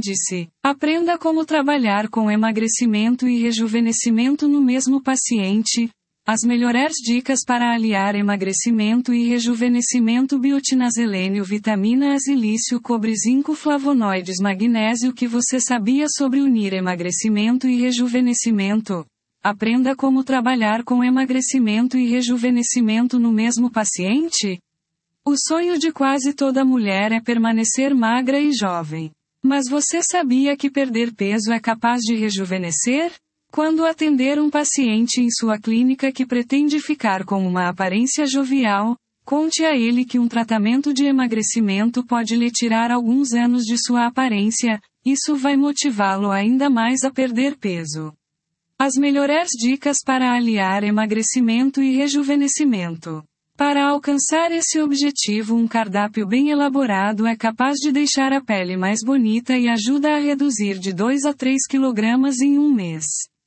Índice. Aprenda como trabalhar com emagrecimento e rejuvenescimento no mesmo paciente. As melhores dicas para aliar emagrecimento e rejuvenescimento: biotina, selênio, vitamina A, silício, cobre, zinco, flavonoides, magnésio. Que você sabia sobre unir emagrecimento e rejuvenescimento? Aprenda como trabalhar com emagrecimento e rejuvenescimento no mesmo paciente. O sonho de quase toda mulher é permanecer magra e jovem. Mas você sabia que perder peso é capaz de rejuvenescer? Quando atender um paciente em sua clínica que pretende ficar com uma aparência jovial, conte a ele que um tratamento de emagrecimento pode lhe tirar alguns anos de sua aparência. Isso vai motivá-lo ainda mais a perder peso. As melhores dicas para aliar emagrecimento e rejuvenescimento. Para alcançar esse objetivo, um cardápio bem elaborado é capaz de deixar a pele mais bonita e ajuda a reduzir de 2 a 3 kg em um mês.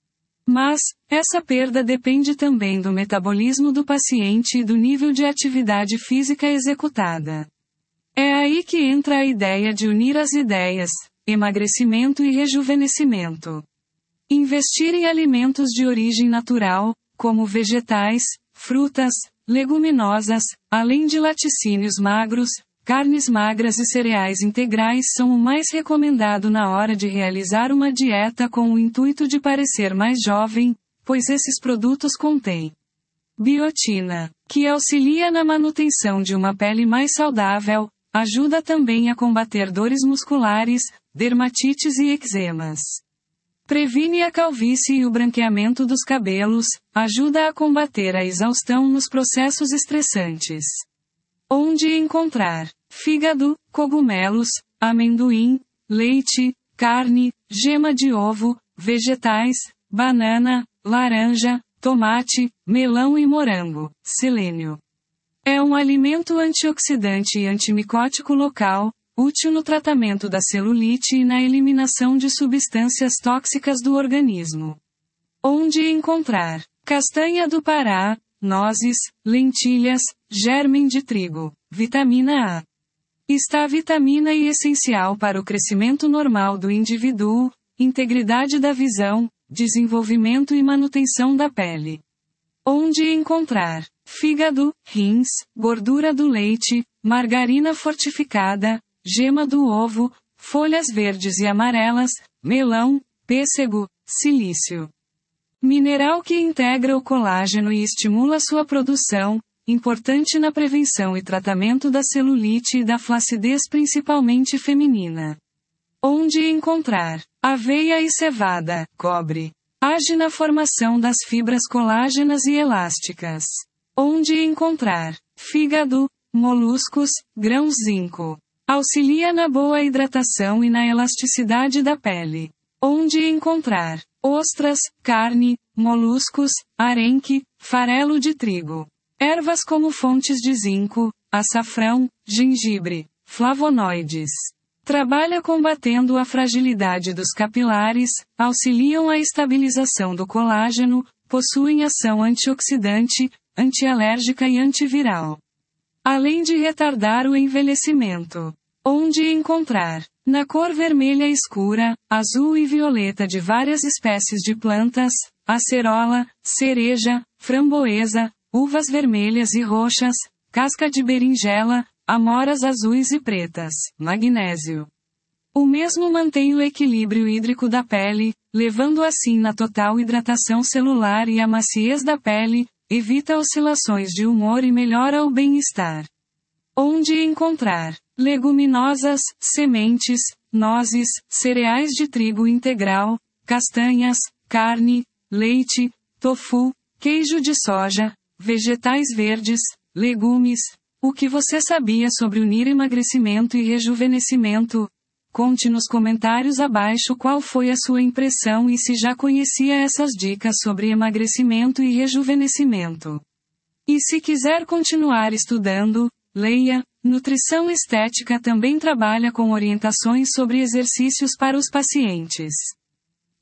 Mas, essa perda depende também do metabolismo do paciente e do nível de atividade física executada. É aí que entra a ideia de unir as ideias, emagrecimento e rejuvenescimento. Investir em alimentos de origem natural, como vegetais, frutas, leguminosas, além de laticínios magros, carnes magras e cereais integrais são o mais recomendado na hora de realizar uma dieta com o intuito de parecer mais jovem, pois esses produtos contêm biotina, que auxilia na manutenção de uma pele mais saudável, ajuda também a combater dores musculares, dermatites e eczemas. Previne a calvície e o branqueamento dos cabelos, ajuda a combater a exaustão nos processos estressantes. Onde encontrar fígado, cogumelos, amendoim, leite, carne, gema de ovo, vegetais, banana, laranja, tomate, melão e morango. Selênio. É um alimento antioxidante e antimicótico local, útil no tratamento da celulite e na eliminação de substâncias tóxicas do organismo. Onde encontrar castanha do Pará, nozes, lentilhas, germem de trigo, vitamina A. Está vitamina I essencial para o crescimento normal do indivíduo, integridade da visão, desenvolvimento e manutenção da pele. Onde encontrar fígado, rins, gordura do leite, margarina fortificada, gema do ovo, folhas verdes e amarelas, melão, pêssego, silício. Mineral que integra o colágeno e estimula sua produção, importante na prevenção e tratamento da celulite e da flacidez principalmente feminina. Onde encontrar aveia e cevada, cobre. Age na formação das fibras colágenas e elásticas. Onde encontrar fígado, moluscos, grãos, zinco. Auxilia na boa hidratação e na elasticidade da pele. Onde encontrar ostras, carne, moluscos, arenque, farelo de trigo. Ervas como fontes de zinco, açafrão, gengibre, flavonoides. Trabalha combatendo a fragilidade dos capilares, auxiliam a estabilização do colágeno, possuem ação antioxidante, antialérgica e antiviral. Além de retardar o envelhecimento. Onde encontrar na cor vermelha escura, azul e violeta de várias espécies de plantas, acerola, cereja, framboesa, uvas vermelhas e roxas, casca de berinjela, amoras azuis e pretas, magnésio. O mesmo mantém o equilíbrio hídrico da pele, levando assim na total hidratação celular e a maciez da pele, evita oscilações de humor e melhora o bem-estar. Onde encontrar leguminosas, sementes, nozes, cereais de trigo integral, castanhas, carne, leite, tofu, queijo de soja, vegetais verdes, legumes. O que você sabia sobre unir emagrecimento e rejuvenescimento? Conte nos comentários abaixo qual foi a sua impressão e se já conhecia essas dicas sobre emagrecimento e rejuvenescimento. E se quiser continuar estudando, leia. Nutrição Estética também trabalha com orientações sobre exercícios para os pacientes.